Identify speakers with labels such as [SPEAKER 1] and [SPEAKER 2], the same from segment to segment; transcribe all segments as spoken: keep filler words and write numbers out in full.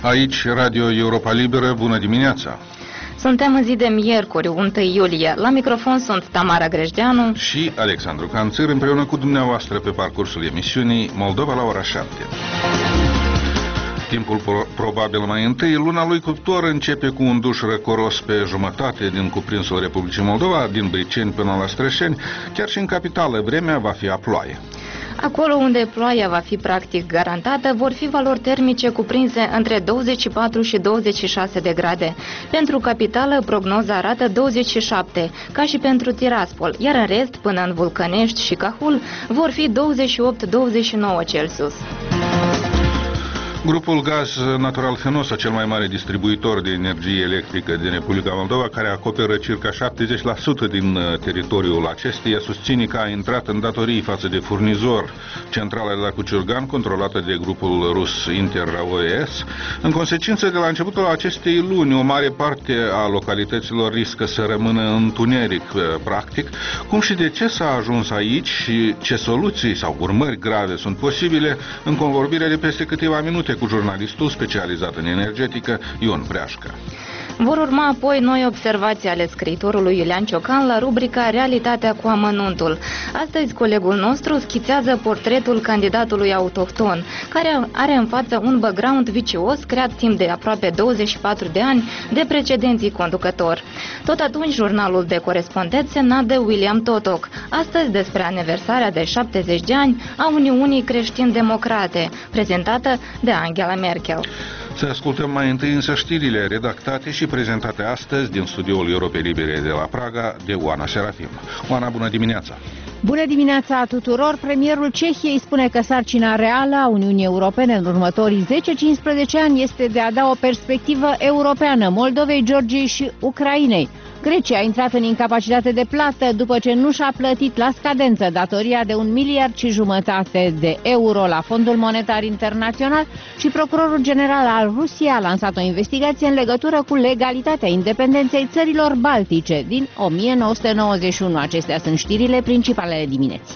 [SPEAKER 1] Aici, Radio Europa Liberă, bună dimineața!
[SPEAKER 2] Suntem în zi de miercuri, întâi iulie. La microfon sunt Tamara Grejdeanu
[SPEAKER 1] și Alexandru Canțir, împreună cu dumneavoastră pe parcursul emisiunii Moldova la ora șapte. Timpul pro probabil mai întâi, luna lui cuptor începe cu un duș răcoros pe jumătate din cuprinsul Republicii Moldova, din Briceni până la Strășeni. Chiar și în capitală vremea va fi a ploaie.
[SPEAKER 2] Acolo unde ploaia va fi practic garantată, vor fi valori termice cuprinse între douăzeci și patru și douăzeci și șase de grade. Pentru capitală, prognoza arată douăzeci și șapte, ca și pentru Tiraspol, iar în rest, până în Vulcănești și Cahul, vor fi douăzeci și opt douăzeci și nouă Celsius.
[SPEAKER 1] Grupul Gaz Natural Fenosa, cel mai mare distribuitor de energie electrică din Republica Moldova, care acoperă circa șaptezeci la sută din teritoriul acesteia, susține că a intrat în datorii față de furnizor, centrala de la Cuciurgan, controlată de grupul rus Inter-Raoe-S. În consecință, de la începutul acestei luni, o mare parte a localităților riscă să rămână în întuneric, practic. Cum și de ce s-a ajuns aici și ce soluții sau urmări grave sunt posibile, în convorbire de peste câteva minute cu jurnalistul specializat în energetică, Ion Preașcă.
[SPEAKER 2] Vor urma apoi noi observații ale scriitorului Iulian Ciocan la rubrica Realitatea cu amănuntul. Astăzi colegul nostru schițează portretul candidatului autohton, care are în față un background vicios creat timp de aproape douăzeci și patru de ani de precedenții conducători. Tot atunci jurnalul de corespondență semnat de William Totoc, astăzi despre aniversarea de șaptezeci de ani a Uniunii Creștin-Democrate, prezentată de Angela Merkel.
[SPEAKER 1] Să ascultăm mai întâi însă știrile redactate și prezentate astăzi din studioul Europei Libere de la Praga de Oana Serafim. Oana, bună dimineața!
[SPEAKER 3] Bună dimineața tuturor! Premierul Cehiei spune că sarcina reală a Uniunii Europene în următorii zece cincisprezece ani este de a da o perspectivă europeană Moldovei, Georgiei și Ucrainei. Grecia a intrat în incapacitate de plată după ce nu și-a plătit la scadență datoria de un miliard și jumătate de euro la Fondul Monetar Internațional și procurorul general al Rusiei a lansat o investigație în legătură cu legalitatea independenței țărilor baltice din o mie nouă sute nouăzeci și unu. Acestea sunt știrile principale ale dimineții.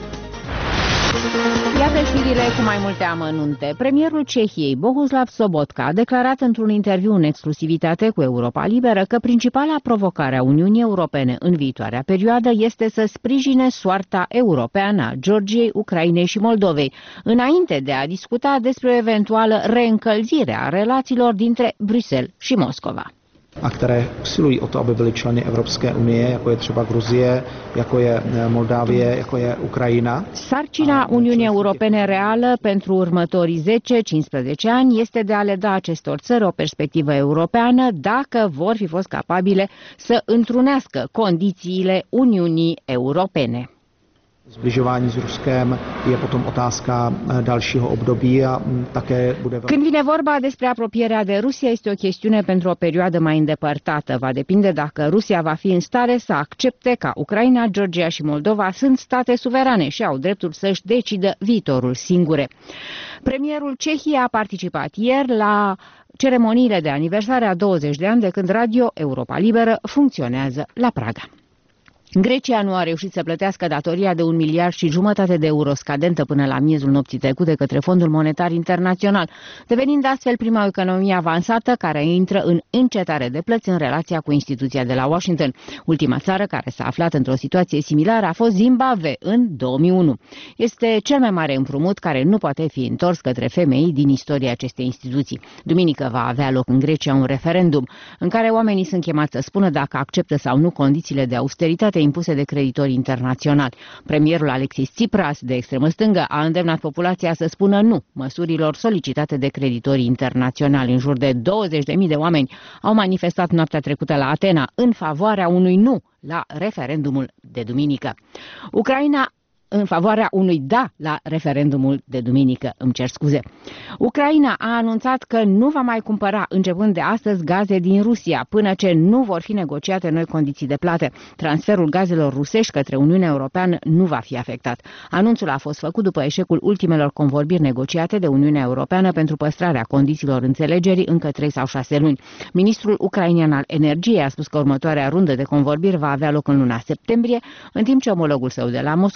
[SPEAKER 3] Iată știrile cu mai multe amănunte. Premierul Cehiei, Bohuslav Sobotka, a declarat într-un interviu în exclusivitate cu Europa Liberă că principala provocare a Uniunii Europene în viitoarea perioadă este să sprijine soarta europeană a Georgiei, Ucrainei și Moldovei, înainte de a discuta despre o eventuală reîncălzire a relațiilor dintre Bruxelles și Moscova.
[SPEAKER 4] A které usilují o to, aby byly členy Evropské unie, jako je třeba Gruzie, jako je Moldávie, jako je Ucraina.
[SPEAKER 3] Sarcina Uniunii Europene reală pentru următorii zece cincisprezece ani este de a le da acestor țări o perspectivă europeană dacă vor fi fost capabile să întrunească condițiile Uniunii Europene.
[SPEAKER 4] Zbližování s Ruskem je potom otázka dalšího období a také bude...
[SPEAKER 3] Când vine vorba despre apropierea de Rusia, este o chestiune pentru o perioadă mai îndepărtată. Va depinde dacă Rusia va fi în stare să accepte că Ucraina, Georgia și Moldova sunt state suverane și au dreptul să-și decidă viitorul singure. Premierul Cehiei a participat ieri la ceremoniile de aniversare a douăzeci de ani de când Radio Europa Liberă funcționează la Praga. Grecia nu a reușit să plătească datoria de un miliard și jumătate de euro scadentă până la miezul nopții trecute către Fondul Monetar Internațional, devenind astfel prima economie avansată care intră în încetare de plăți în relația cu instituția de la Washington. Ultima țară care s-a aflat într-o situație similară a fost Zimbabwe în două mii unu. Este cel mai mare împrumut care nu poate fi întors către F M I din istoria acestei instituții. Duminică va avea loc în Grecia un referendum în care oamenii sunt chemați să spună dacă acceptă sau nu condițiile de austeritate impuse de creditori internaționali. Premierul Alexis Tsipras, de extremă stângă, a îndemnat populația să spună nu măsurilor solicitate de creditorii internaționali. În jur de douăzeci de mii de oameni au manifestat noaptea trecută la Atena în favoarea unui nu la referendumul de duminică. Ucraina în favoarea unui da la referendumul de duminică, îmi cer scuze. Ucraina a anunțat că nu va mai cumpăra începând de astăzi gaze din Rusia, până ce nu vor fi negociate noi condiții de plată. Transferul gazelor rusești către Uniunea Europeană nu va fi afectat. Anunțul a fost făcut după eșecul ultimelor convorbiri negociate de Uniunea Europeană pentru păstrarea condițiilor înțelegerii încă trei sau șase luni. Ministrul ucrainean al energiei a spus că următoarea rundă de convorbiri va avea loc în luna septembrie, în timp ce omologul său de la Moscova a spus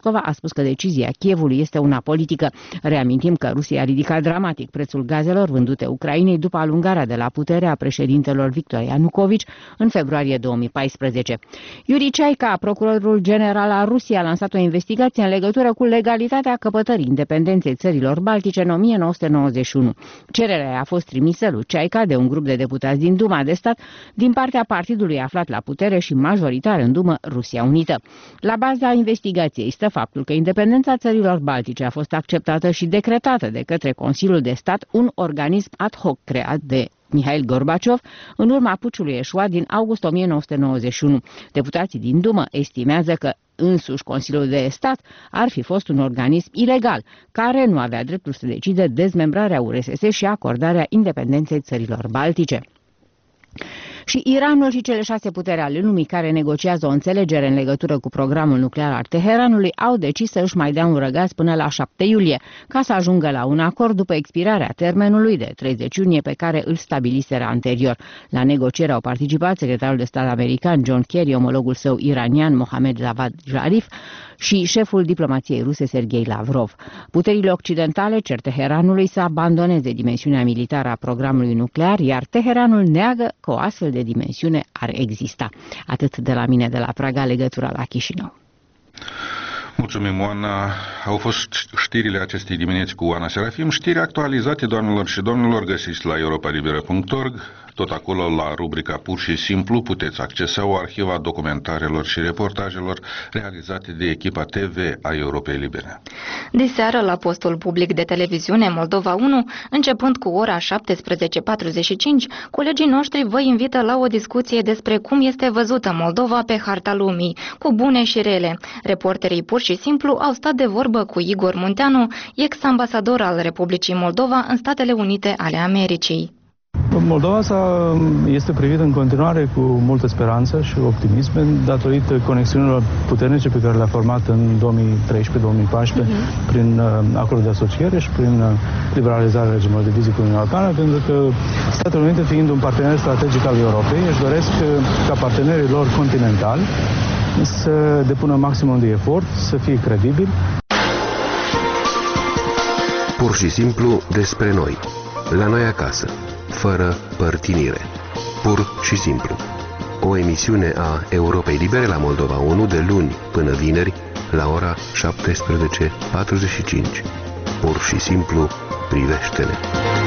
[SPEAKER 3] spus că decizia Kievului este una politică. Reamintim că Rusia a ridicat dramatic prețul gazelor vândute Ucrainei după alungarea de la putere a președintelor Victor Ianucovici în februarie două mii paisprezece. Iuri Ceaica, procurorul general al Rusiei, a lansat o investigație în legătură cu legalitatea căpătării independenței țărilor baltice în o mie nouă sute nouăzeci și unu. Cererea a fost trimisă lui Ceaica de un grup de deputați din Duma de stat din partea partidului aflat la putere și majoritar în Dumă, Rusia Unită. La baza investigației stă faptul că independența țărilor baltice a fost acceptată și decretată de către Consiliul de Stat, un organism ad hoc creat de Mihail Gorbaciov în urma puciului eșuat din august o mie nouă sute nouăzeci și unu. Deputații din Dumă estimează că însuși Consiliul de Stat ar fi fost un organism ilegal, care nu avea dreptul să decide dezmembrarea U R S S și acordarea independenței țărilor baltice. Și Iranul și cele șase puteri ale lumii care negociază o înțelegere în legătură cu programul nuclear al Teheranului au decis să își mai dea un răgaz până la șapte iulie, ca să ajungă la un acord după expirarea termenului de treizeci iunie pe care îl stabiliseră anterior. La negociere au participat secretarul de stat american John Kerry, omologul său iranian Mohammad Javad Zarif și șeful diplomației ruse Sergei Lavrov. Puterile occidentale cer Teheranului să abandoneze dimensiunea militară a programului nuclear, iar Teheranul neagă că o astfel de dimensiune ar exista. Atât de la mine de la Praga, legătura la Chișinău.
[SPEAKER 1] Mulțumim, Oana. Au fost știrile acestei dimineți cu Oana Serafim, știri actualizate, doamnelor și domnilor, găsiți la europa libera punct org. Tot acolo, la rubrica Pur și Simplu, puteți accesa o arhivă a documentarelor și reportajelor realizate de echipa T V a Europei Libere.
[SPEAKER 2] Diseară, la postul public de televiziune Moldova unu, începând cu ora șaptesprezece patruzeci și cinci, colegii noștri vă invită la o discuție despre cum este văzută Moldova pe harta lumii, cu bune și rele. Reporterii Pur și Simplu au stat de vorbă cu Igor Munteanu, ex-ambasador al Republicii Moldova în Statele Unite ale Americii.
[SPEAKER 5] Moldova este privită în continuare cu multă speranță și optimism datorită conexiunilor puternice pe care le-a format în două mii treisprezece două mii paisprezece uh-huh. prin acordul de asociere și prin liberalizarea regimului de vize cu Uniunea Europeană, pentru că Statele Unite, fiind un partener strategic al Europei, își doresc ca partenerii lor continentali să depună maximum de efort, să fie credibili.
[SPEAKER 6] Pur și simplu despre noi, la noi acasă, fără părtinire. Pur și simplu. O emisiune a Europei Libere la Moldova unu de luni până vineri la ora șaptesprezece patruzeci și cinci. Pur și simplu, privește-ne.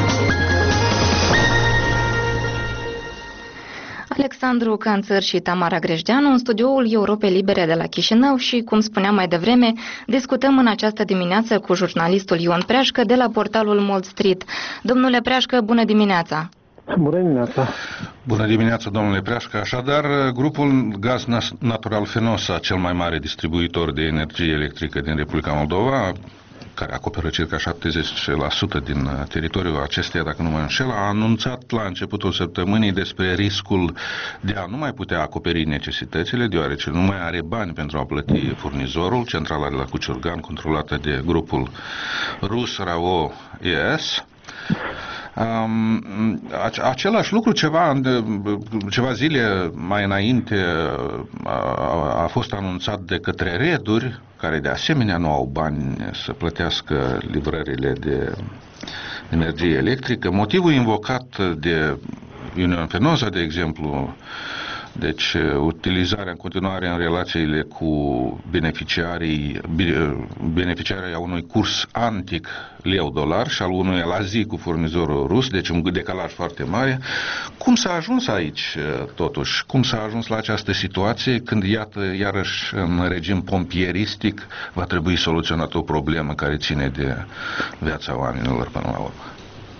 [SPEAKER 2] Alexandru Canțăr și Tamara Grejdeanu în studioul Europei Libere de la Chișinău și, cum spuneam mai devreme, discutăm în această dimineață cu jurnalistul Ion Preașcă de la portalul Mold Street. Domnule Preașcă, bună dimineața!
[SPEAKER 7] Bună dimineața!
[SPEAKER 1] Bună dimineața, domnule Preașcă! Așadar, grupul Gaz Natural Fenosa, cel mai mare distribuitor de energie electrică din Republica Moldova, care acoperă circa șaptezeci la sută din teritoriul acesteia, dacă nu mă înșel, a anunțat la începutul săptămânii despre riscul de a nu mai putea acoperi necesitățile, deoarece nu mai are bani pentru a plăti furnizorul, centrala de la Cuciurgan, controlată de grupul rus RAO E S. Um, același lucru, ceva, ceva zile mai înainte, a, a fost anunțat de către reduri, care de asemenea nu au bani să plătească livrările de energie electrică. Motivul invocat de Union Fenosa, de exemplu, deci utilizarea în continuare în relațiile cu beneficiarii, beneficiarii a unui curs antic leu-dolar și al unui la zi cu furnizorul rus, deci un decalaj foarte mare. Cum s-a ajuns aici, totuși? Cum s-a ajuns la această situație când, iată, iarăși în regim pompieristic va trebui soluționat o problemă care ține de viața oamenilor până la urmă?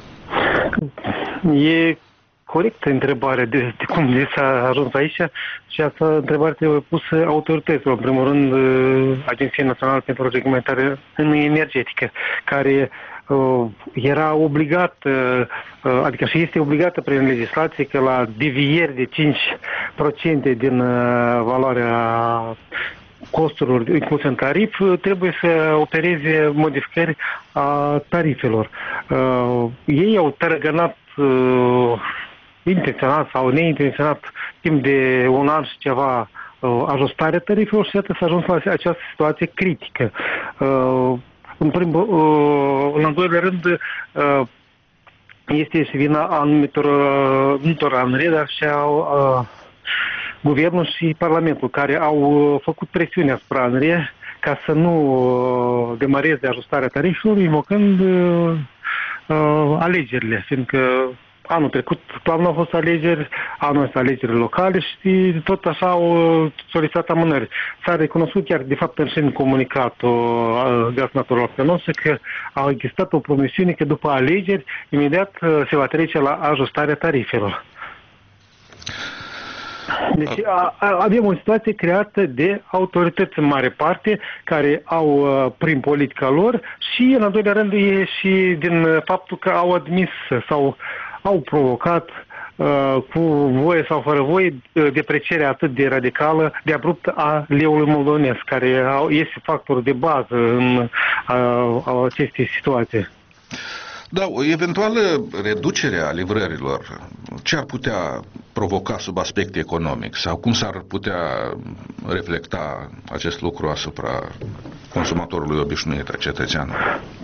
[SPEAKER 7] E corectă întrebare de, de cum s-a ajuns aici și asta întrebare trebuie pusă autorităților. În primul rând, Agenția Națională pentru Reglementare în Energetică, care uh, era obligat, uh, adică și este obligată prin legislație că la devieri de cinci la sută din uh, valoarea costurilor incluse în tarif, trebuie să opereze modificări a tarifelor. Uh, ei au tărăgănat uh, intenționat sau neintenționat timp de un an și ceva ajustarea tarifelor și iată s-a ajuns la această situație critică. În, primul, în al doilea rând, este și vina anumitor, anumitor ANRE, dar și a, a guvernul și Parlamentul, care au făcut presiune asupra ANRE ca să nu demareze ajustarea tarifelor, invocând uh, alegerile, fiindcă anul trecut, toamna au fost alegeri, anul ăsta alegeri locale și tot așa au solicitat amânări. S-a recunoscut chiar, de fapt, și în comunicatul Gaz Natural Fenoasă că a existat o promisiune că după alegeri, imediat se va trece la ajustarea tarifelor. Deci a, a, avem o situație creată de autorități în mare parte care au, prin politica lor, și în al doilea rând e și din faptul că au admis sau au provocat uh, cu voie sau fără voie deprecierea atât de radicală, de abrupt a leului moldovenesc, care este factor de bază în uh, aceste situații.
[SPEAKER 1] Da, o eventuală reducere a livrărilor, ce ar putea provoca sub aspect economic sau cum s-ar putea reflecta acest lucru asupra consumatorului obișnuit, a cetățeanului?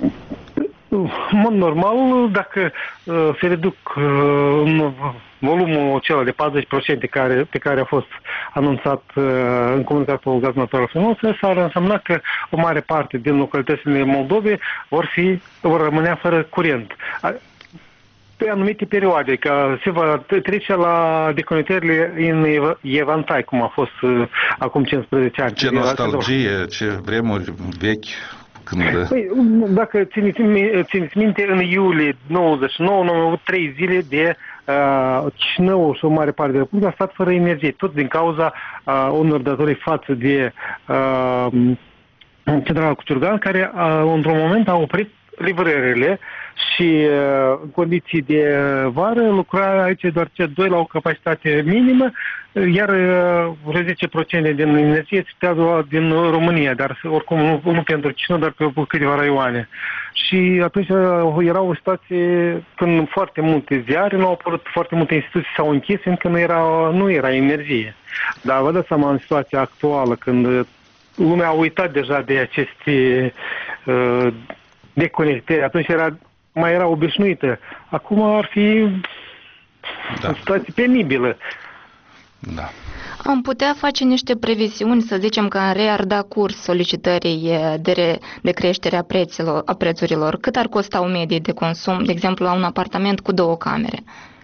[SPEAKER 7] În mod normal, dacă uh, se reduc uh, volumul acela de patruzeci la sută care, pe care a fost anunțat uh, în comunicatul Gaz Natural Fenoasă, s-ar însemna că o mare parte din localitățile Moldovei vor, fi, vor rămâne fără curent. Pe anumite perioade, că se va trece la deconectările în evantai, cum a fost uh, acum cincisprezece ani.
[SPEAKER 1] Ce nostalgie, ce vremuri vechi. Când...
[SPEAKER 7] Păi, dacă țineți, țineți minte, în iulie nouăzeci și nouă am avut trei zile de uh, Chișinău și o mare parte de Republică a stat fără energie, tot din cauza uh, unor datorii față de uh, centrala Cuciurgan, care uh, într-un moment a oprit livrările și uh, în condiții de vară lucra aici doar ce doi la o capacitate minimă, iar uh, zece la sută din energie se putea din România, dar oricum nu, nu pentru Chișinău, dar pe câteva raioane. Și atunci uh, era o situație când foarte multe ziare nu au apărut, foarte multe instituții s-au închis, încă nu era, nu era energie. Dar vă dați seama în situația actuală, când lumea a uitat deja de aceste uh, deconectări, atunci era, mai era obișnuită. Acum ar fi da. O situație penibilă.
[SPEAKER 1] Da.
[SPEAKER 2] Am putea face niște previziuni, să zicem că în re ar da curs solicitării de, re, de creștere a, preților, a prețurilor. Cât ar costa o medie de consum, de exemplu, la un apartament cu două camere?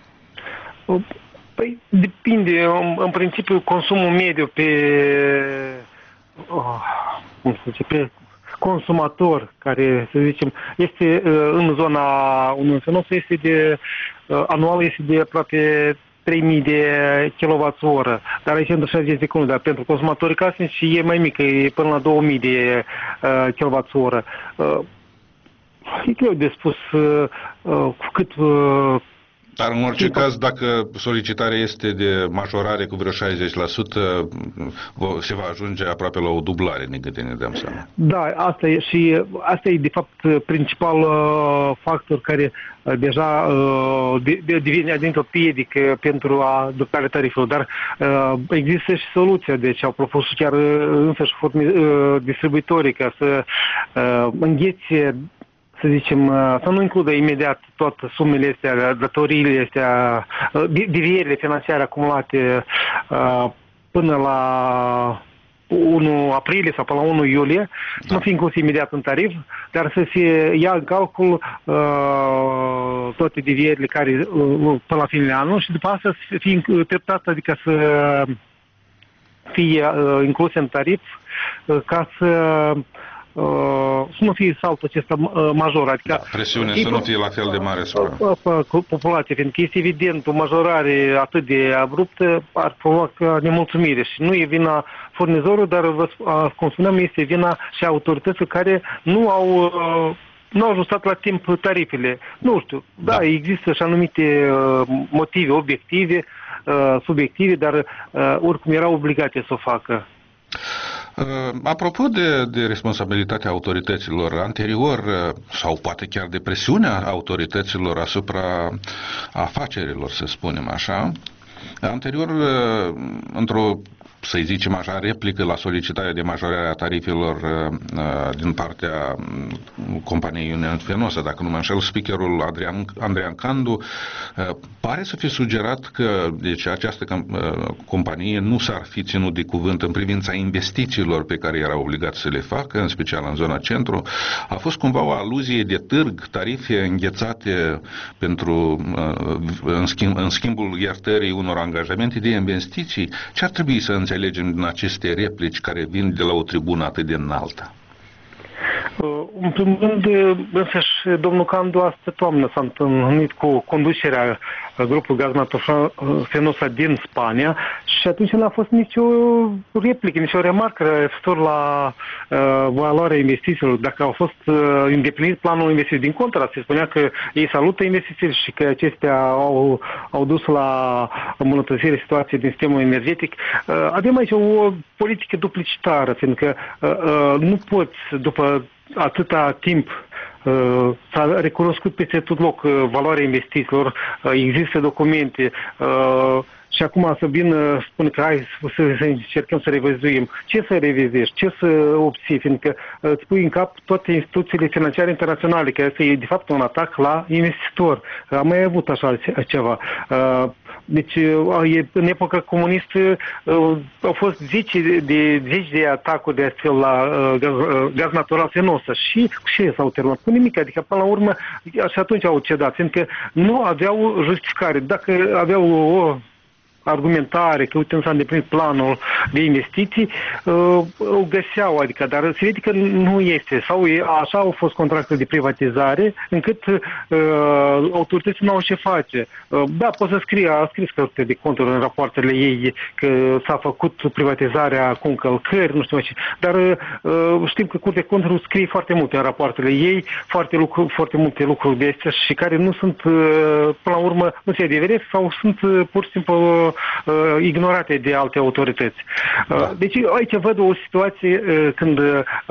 [SPEAKER 7] Păi depinde. În, în principiu, consumul mediu pe, oh, cum să zice, pe consumator, care, să zicem, este în zona unui Fenoasă, este de, anual este de aproape trei mii de kilowatts-oră, dar aici între șaizeci de secunde, dar pentru consumatorii casnici e mai mică, e până la două mii de uh, kilowatts-oră. Uh, e greu de spus uh, uh, cu cât... Uh,
[SPEAKER 1] Dar în orice caz, dacă solicitarea este de majorare cu vreo șaizeci la sută, se va ajunge aproape la o dublare, ne gândem, ne dăm seama.
[SPEAKER 7] Da, asta e și asta e de fapt principal uh, factor care uh, deja uh, de, de, devine dintr-o piedică pentru adoptarea tarifelor, dar uh, există și soluția, deci au propus chiar însăși uh, distribuitorii ca să uh, înghețe, să zicem, să nu includă imediat toate sumele astea, datoriile astea, devierile financiare acumulate până la unu aprilie sau până la unu iulie, da. Nu fi inclus imediat în tarif, dar să se ia în calcul uh, toate devierile care uh, până la finele anului și după asta să fie treptat, adică să fie uh, incluse în tarif uh, ca să Uh, să nu fie saltul acesta uh, major. Adică
[SPEAKER 1] da, presiunea să nu fie la fel de mare asupra
[SPEAKER 7] populației, fiindcă este evident o majorare atât de abruptă ar provoca nemulțumire și nu e vina furnizorului, dar, uh, cum spuneam, este vina și autorităților care nu au uh, nu au ajustat la timp tarifele. Nu știu, da, da există și anumite uh, motive obiective, uh, subiective, dar uh, oricum erau obligate să o facă.
[SPEAKER 1] Apropo de, de responsabilitatea autorităților, anterior, sau poate chiar de presiunea autorităților asupra afacerilor, să spunem așa, anterior, într-o să-i zicem așa, replică la solicitarea de majorare a tarifelor uh, din partea companiei Union Fenosa, dacă nu mă înșel, speakerul Adrian, Andrean Candu uh, pare să fi sugerat că deci, această uh, companie nu s-ar fi ținut de cuvânt în privința investițiilor pe care era obligat să le facă, în special în zona centru. A fost cumva o aluzie de târg, tarife înghețate pentru, uh, în, schimb, în schimbul iertării unor angajamente de investiții. Ce ar trebui să înțelegem din aceste replici care vin de la o tribună atât de înaltă?
[SPEAKER 7] În primul rând, însăși, domnul Candu astă toamnă s-a întâlnit cu conducerea grupului Gaz Natural Fenosa din Spania și atunci n-a fost nicio replică, nicio remarcă referitor la uh, valoarea investițiilor, dacă au fost uh, îndeplinit planul investiției. Din contră, se spunea că ei salută investițiile și că acestea au, au dus la îmbunătățirea situației din sistemul energetic. Uh, avem aici o politică duplicitară, fiindcă uh, uh, nu poți, după atâta timp, uh, s-a recunoscut peste tot loc uh, valoarea investițiilor, uh, există documente uh, și acum să vină, spun că hai să, să încercăm să revizuim. Ce să revizuiești? Ce să obții? Fiindcă uh, îți pui în cap toate instituțiile financiare internaționale, că asta e de fapt un atac la investitor. Am mai avut așa ceva. Uh, Deci, în epoca comunistă au fost zeci de, zeci de atacuri de astfel la gaz, gaz natural Fenosa și cu ce s-au terminat? Cu nimic, adică până la urmă și atunci au cedat, fiindcă nu aveau justificare. Dacă aveau o argumentare, că uite, nu s-a îndeplinit planul de investiții, uh, o găseau, adică, dar se vede că nu este. Sau e, așa au fost contracte de privatizare, încât uh, autoritățile nu au ce face. Uh, da, pot să scrie, a scris Curtea de Conturi în rapoartele ei că s-a făcut privatizarea cu încălcări, nu știu mai ce. Dar uh, știm că Curtea de Conturi scrie foarte multe în rapoartele ei, foarte, lucru, foarte multe lucruri de astea și care nu sunt, uh, până la urmă, nu se adeveresc sau sunt uh, pur și simplu uh, ignorate de alte autorități. Da. Deci aici văd o situație uh, când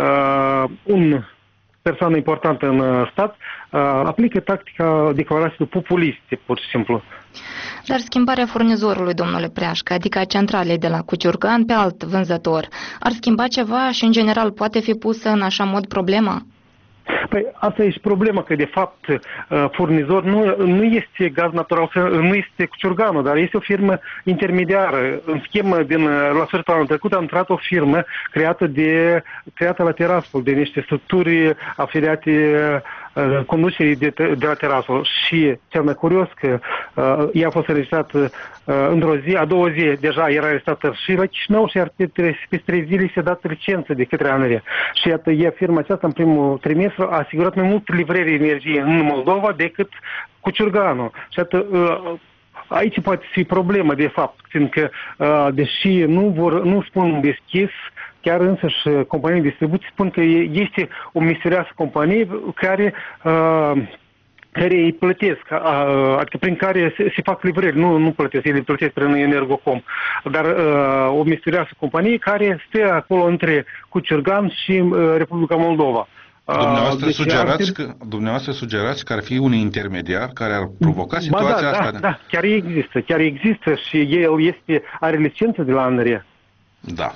[SPEAKER 7] uh, un persoană importantă în stat uh, aplică tactica declarațiilor populiste, pur și simplu.
[SPEAKER 2] Dar schimbarea furnizorului, domnule Preașcă, adică a centralei de la Cuciurgan pe alt vânzător, ar schimba ceva și, în general, poate fi pusă în așa mod problema?
[SPEAKER 7] Păi asta e și problema, că de fapt furnizor nu, nu este Gaz Natural, nu este Cuciurganul, dar este o firmă intermediară. În schimb, din, la sfârșitul anului trecut a intrat o firmă creată, de, creată la Tiraspol, de niște structuri afiliate conducerii de, de la Tiraspol. Și cel mai curios că uh, ea a fost înregistrată uh, într-o zi, a doua zi deja era arestată și la Chișinău și iar pe trei zile se-a dat licență de către ANRE. Și iată, ea, firma aceasta în primul trimestru a asigurat mai mult livrări energie în Moldova decât Cuciurganul. Și iată, uh, aici poate fi problemă, de fapt, fiindcă, uh, deși nu, vor, nu spun deschis, chiar însăși companii de distribuție spun că este o misterioasă companie care, uh, care îi plătesc, uh, adică prin care se, se fac livrări, nu, nu plătesc, ei le plătesc prin Energocom, dar uh, o misterioasă companie care stă acolo între Cuciurgan și uh, Republica Moldova.
[SPEAKER 1] Dumneavoastră,
[SPEAKER 7] deci
[SPEAKER 1] sugerați
[SPEAKER 7] ar...
[SPEAKER 1] că, dumneavoastră sugerați că ar fi un intermediar care ar provoca situația
[SPEAKER 7] ba, da,
[SPEAKER 1] asta?
[SPEAKER 7] Da, da, chiar există, chiar există și el este, are licență de la ANRE.
[SPEAKER 1] Da.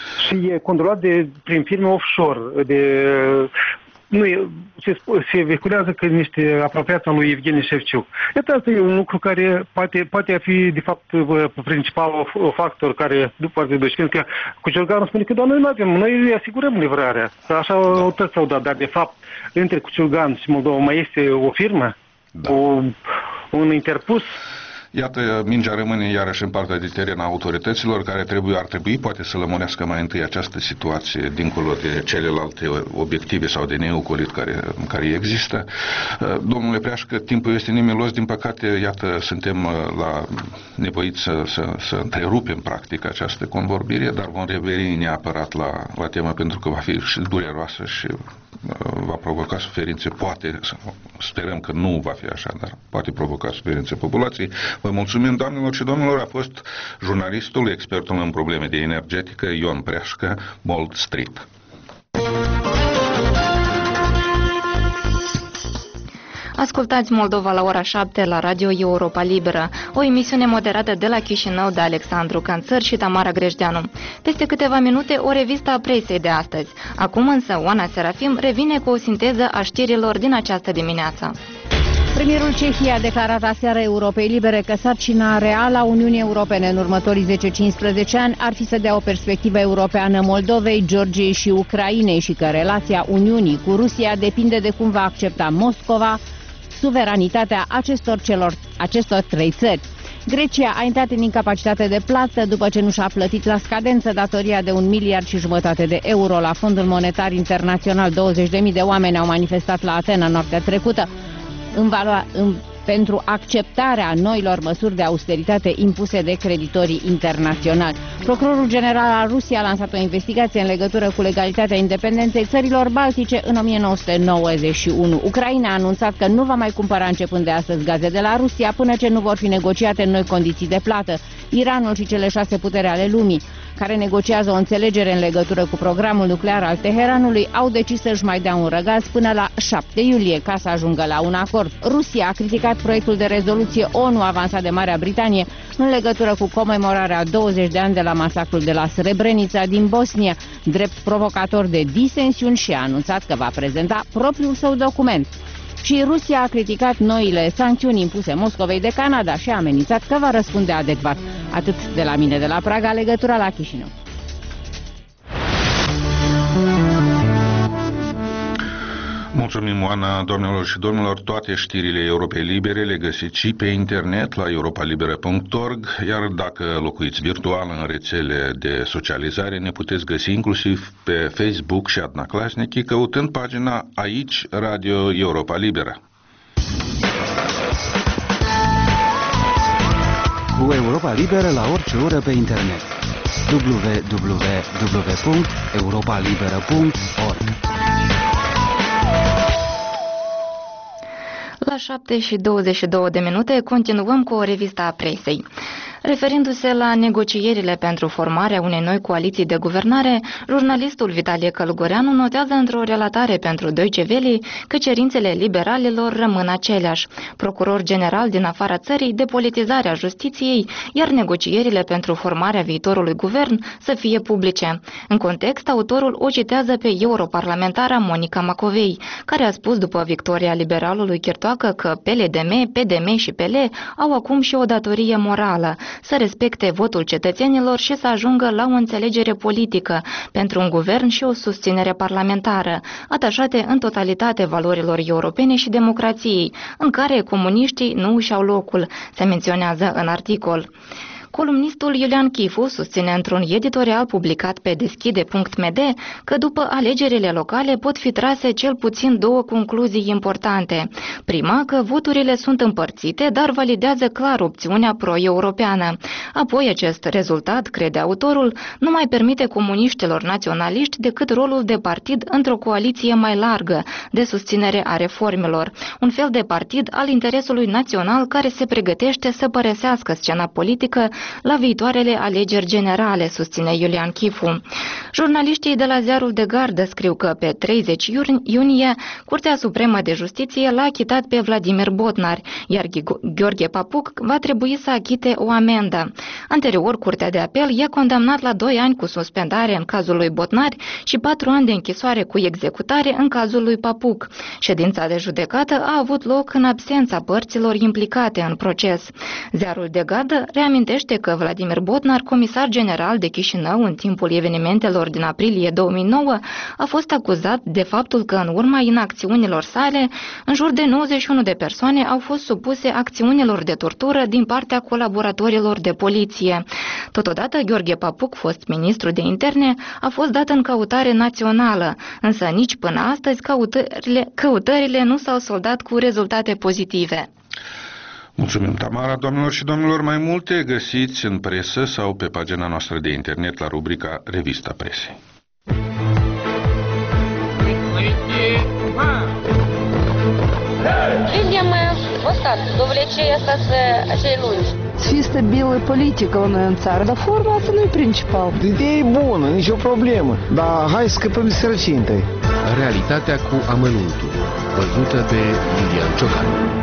[SPEAKER 7] Și e controlat de, prin firme offshore, de... Nu, se, se vehiculează că niște apropiați al lui Evgeni Șefciuc. Iată, asta e un lucru care poate, poate fi, de fapt, principalul factor care, după ce deci, că Cuciurganul spune că, doar noi nu avem, noi îi asigurăm livrarea. Așa da. Au toți s-au dat, dar, de fapt, între Cuciurgan și Moldova mai este o firmă, da. o, un interpus.
[SPEAKER 1] Iată, mingea rămâne iarăși în partea de teren a autorităților care trebuie, ar trebui, poate să lămurească mai întâi această situație dincolo de celelalte obiective sau de neocolit care, care există. Domnule Preașcă, timpul este nemilos, din păcate, iată, suntem la nevoiți să, să, să întrerupem practic această convorbire, dar vom reveni neapărat la, la temă pentru că va fi și dureroasă și va provoca suferințe, poate, sperăm că nu va fi așa, dar poate provoca suferințe populației. Vă mulțumim, doamnelor și domnilor, a fost jurnalistul, expertul în probleme de energetică, Ion Preașcă, Bold Street.
[SPEAKER 2] Ascultați Moldova la ora șapte la Radio Europa Liberă, o emisiune moderată de la Chișinău de Alexandru Canțăr și Tamara Grejdeanu. Peste câteva minute, o revistă a presei de astăzi. Acum însă, Oana Serafim revine cu o sinteză a știrilor din această dimineață.
[SPEAKER 3] Premierul Cehiei a declarat aseară Europei Libere că sarcina reală a Uniunii Europene în următorii zece cincisprezece ani ar fi să dea o perspectivă europeană Moldovei, Georgiei și Ucrainei și că relația Uniunii cu Rusia depinde de cum va accepta Moscova suveranitatea acestor, celor, acestor trei țări. Grecia a intrat în incapacitate de plată după ce nu și-a plătit la scadență datoria de un miliard și jumătate de euro la Fondul Monetar Internațional. douăzeci de mii de oameni au manifestat la Atena noaptea trecută în valoare, în, pentru acceptarea noilor măsuri de austeritate impuse de creditorii internaționali. Procurorul general al Rusiei a lansat o investigație în legătură cu legalitatea independenței țărilor baltice în o mie nouă sute nouăzeci și unu. Ucraina a anunțat că nu va mai cumpăra începând de astăzi gaze de la Rusia până ce nu vor fi negociate noi condiții de plată. Iranul și cele șase puteri ale lumii, care negociază o înțelegere în legătură cu programul nuclear al Teheranului, au decis să-și mai dea un răgaz până la șapte iulie ca să ajungă la un acord. Rusia a criticat proiectul de rezoluție ONU avansat de Marea Britanie în legătură cu comemorarea douăzeci de ani de la masacrul de la Srebrenica din Bosnia, drept provocator de disensiuni și a anunțat că va prezenta propriul său document. Și Rusia a criticat noile sancțiuni impuse Moscovei de Canada și a amenințat că va răspunde adecvat. Atât de la mine de la Praga, legătura la Chișinău.
[SPEAKER 1] Mulțumim, Oana, doamnelor și domnilor. Toate știrile Europei Libere le găsiți și pe internet la europa libera punct org, iar dacă locuiți virtual în rețele de socializare, ne puteți găsi inclusiv pe Facebook și Adnaclasnici, căutând pagina Aici Radio Europa Liberă.
[SPEAKER 8] Cu Europa Liberă la orice oră pe internet. w w w punct europa libera punct org.
[SPEAKER 2] La șapte și douăzeci și două de minute continuăm cu o revistă a presei. Referindu-se la negocierile pentru formarea unei noi coaliții de guvernare, jurnalistul Vitalie Călugăreanu notează într-o relatare pentru Deutsche Welle că cerințele liberalilor rămân aceleași. Procuror general din afara țării, depolitizarea justiției, iar negocierile pentru formarea viitorului guvern să fie publice. În context, autorul o citează pe europarlamentara Monica Macovei, care a spus după victoria liberalului Chirtoacă că P L D M, P D M și P L au acum și o datorie morală, să respecte votul cetățenilor și să ajungă la o înțelegere politică pentru un guvern și o susținere parlamentară, atașate în totalitate valorilor europene și democrației, în care comuniștii nu își au locul, se menționează în articol. Columnistul Iulian Chifu susține într-un editorial publicat pe deschide punct m d că după alegerile locale pot fi trase cel puțin două concluzii importante. Prima, că voturile sunt împărțite, dar validează clar opțiunea pro-europeană. Apoi acest rezultat, crede autorul, nu mai permite comuniștilor naționaliști decât rolul de partid într-o coaliție mai largă de susținere a reformelor, un fel de partid al interesului național care se pregătește să părăsească scena politică la viitoarele alegeri generale, susține Iulian Chifu. Jurnaliștii de la Ziarul de Gardă scriu că pe treizeci iunie Curtea Supremă de Justiție l-a achitat pe Vladimir Botnar, iar Gheorghe Papuc va trebui să achite o amendă. Anterior, Curtea de Apel i-a condamnat la doi ani cu suspendare în cazul lui Botnar și patru ani de închisoare cu executare în cazul lui Papuc. Ședința de judecată a avut loc în absența părților implicate în proces. Ziarul de Gardă reamintește că Vladimir Botnar, comisar general de Chișinău în timpul evenimentelor din aprilie două mii nouă, a fost acuzat de faptul că în urma inacțiunilor sale, în jur de nouăzeci și unu de persoane au fost supuse acțiunilor de tortură din partea colaboratorilor de poliție. Totodată, Gheorghe Papuc, fost ministru de interne, a fost dat în căutare națională, însă nici până astăzi căutările, căutările nu s-au soldat cu rezultate pozitive.
[SPEAKER 1] Mulțumim, Tamara. Doamnelor și domnilor, mai multe găsiți în presă sau pe pagina noastră de internet la rubrica Revista Presei.
[SPEAKER 9] Видим вот так, довлечение остаться acei lungi.
[SPEAKER 10] Să fie stabilă politică la noi în țară, dar forma asta nu e principal.
[SPEAKER 11] Ideea e bună, nicio problemă, dar hai să scăpăm de sărăcie întâi.
[SPEAKER 6] Realitatea cu amănuntul, văzută de Iulian Ciocan.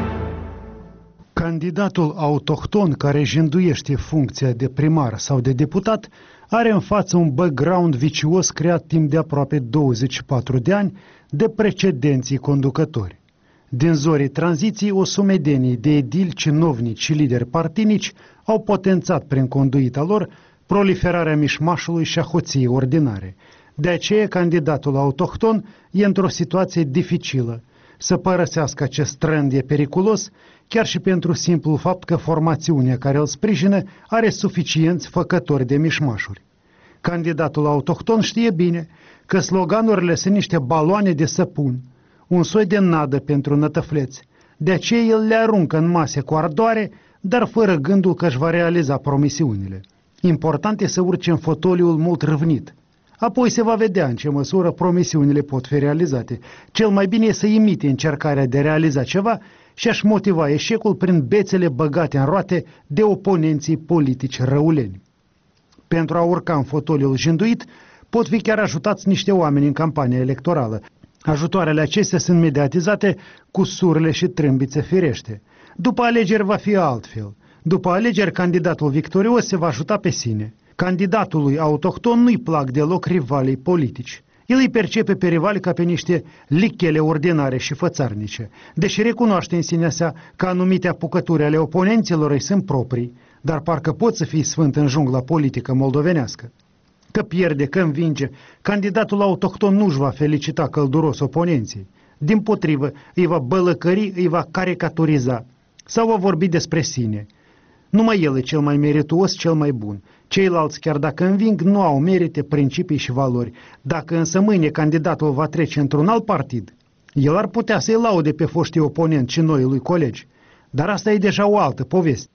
[SPEAKER 11] Candidatul autohton care jânduiește funcția de primar sau de deputat are în față un background vicios creat timp de aproape douăzeci și patru de ani de precedenții conducători. Din zorii tranziției, o sumedenie de edili, cinovnici și lideri partinici au potențat prin conduita lor proliferarea mișmașului și a hoției ordinare. De aceea, candidatul autohton e într-o situație dificilă. Să părăsească acest trend e periculos, chiar și pentru simplul fapt că formațiunea care îl sprijină are suficienți făcători de mișmașuri. Candidatul autohton știe bine că sloganurile sunt niște baloane de săpun, un soi de nadă pentru nătăfleți. De aceea el le aruncă în mase cu ardoare, dar fără gândul că își va realiza promisiunile. Important e să urce în fotoliul mult râvnit. Apoi se va vedea în ce măsură promisiunile pot fi realizate. Cel mai bine e să imite încercarea de a realiza ceva și a-și motiva eșecul prin bețele băgate în roate de oponenții politici răuleni. Pentru a urca în fotoliul jânduit, pot fi chiar ajutați niște oameni în campania electorală. Ajutoarele acestea sunt mediatizate cu surle și trâmbițe firește. După alegeri va fi altfel. După alegeri, candidatul victorios se va ajuta pe sine. Candidatului autohton nu-i plac deloc rivalii politici. El îi percepe pe rivali ca pe niște lichele ordinare și fățarnice, deși recunoaște în sinea sa că anumite apucături ale oponenților îi sunt proprii, dar parcă pot să fie sfânt în jungla politică moldovenească. Că pierde, că învinge, candidatul autohton nu-și va felicita călduros oponenții. Dimpotrivă, îi va bălăcări, îi va caricaturiza sau va vorbi despre sine. Numai el e cel mai merituos, cel mai bun. Ceilalți, chiar dacă înving, nu au merite, principii și valori. Dacă însă mâine candidatul va trece într-un alt partid, el ar putea să-i laude pe foștii oponenți și noi lui colegi. Dar asta e deja o altă poveste.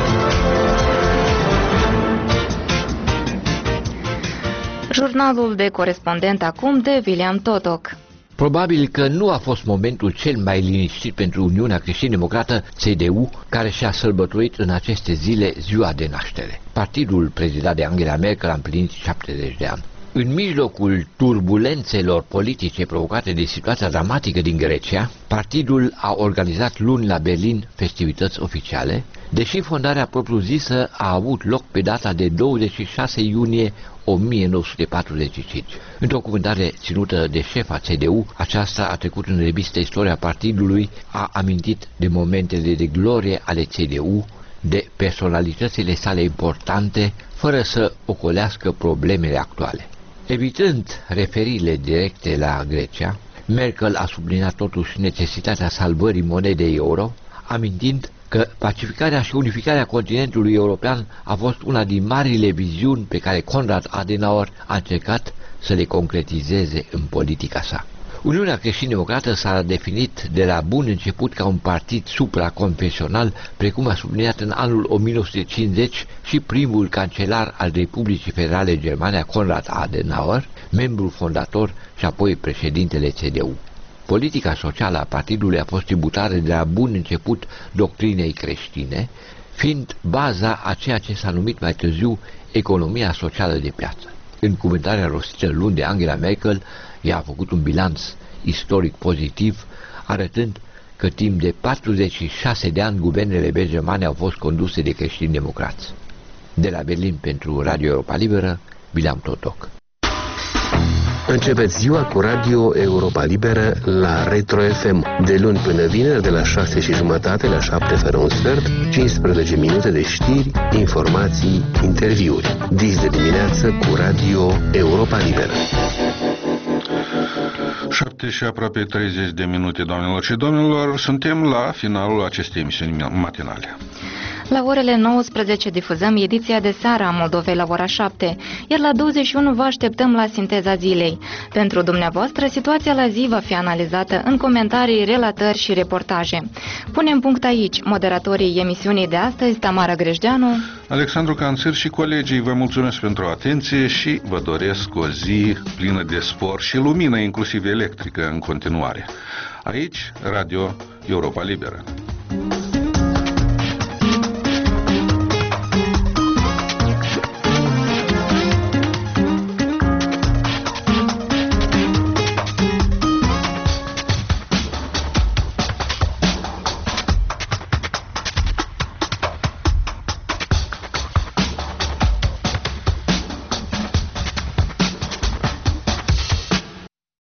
[SPEAKER 2] Jurnalul de corespondent acum de William Totoc.
[SPEAKER 12] Probabil că nu a fost momentul cel mai liniștit pentru Uniunea Creștin-Democrată, C D U, care și-a sărbătorit în aceste zile ziua de naștere. Partidul prezidat de Angela Merkel a împlinit șaptezeci de ani. În mijlocul turbulențelor politice provocate de situația dramatică din Grecia, partidul a organizat luni la Berlin festivități oficiale, deși fondarea propriu-zisă a avut loc pe data de douăzeci și șase iunie o mie nouă sute patruzeci și cinci. Într-o cuvântare ținută de șefa C D U, aceasta a trecut în revistă istoria partidului, a amintit de momentele de glorie ale C D U, de personalitățile sale importante, fără să ocolească problemele actuale. Evitând referirile directe la Grecia, Merkel a subliniat totuși necesitatea salvării monedei euro, amintind că pacificarea și unificarea continentului european a fost una din marile viziuni pe care Konrad Adenauer a încercat să le concretizeze în politica sa. Uniunea Creștin-Democrată s-a definit de la bun început ca un partid supraconfesional, precum a subliniat în anul o mie nouă sute cincizeci și primul cancelar al Republicii Federale Germane, Konrad Adenauer, membru fondator și apoi președintele C D U. Politica socială a partidului a fost tributară de la bun început doctrinei creștine, fiind baza a ceea ce s-a numit mai târziu economia socială de piață. În cuvântarea rostită luni de Angela Merkel, ea a făcut un bilanț istoric pozitiv, arătând că timp de patruzeci și șase de ani guvernele germane au fost conduse de creștini democrați. De la Berlin pentru Radio Europa Liberă, William Totoc.
[SPEAKER 6] Începeți ziua cu Radio Europa Liberă la Retro F M, de luni până vineri, de la șase și jumătate la șapte fără un sfert, cincisprezece minute de știri, informații, interviuri. Dis de dimineață cu Radio Europa Liberă.
[SPEAKER 1] șapte și aproape treizeci de minute, doamnelor și domnilor, suntem la finalul acestei emisiuni matinale.
[SPEAKER 2] La orele nouăsprezece difuzăm ediția de seară a Moldovei la ora șapte, iar la douăzeci și unu vă așteptăm la sinteza zilei. Pentru dumneavoastră, situația la zi va fi analizată în comentarii, relatări și reportaje. Punem punct aici. Moderatorii emisiunii de astăzi, Tamara Grejdeanu,
[SPEAKER 1] Alexandru Canțir și colegii, vă mulțumesc pentru atenție și vă doresc o zi plină de spor și lumină, inclusiv electrică, în continuare. Aici, Radio Europa Liberă.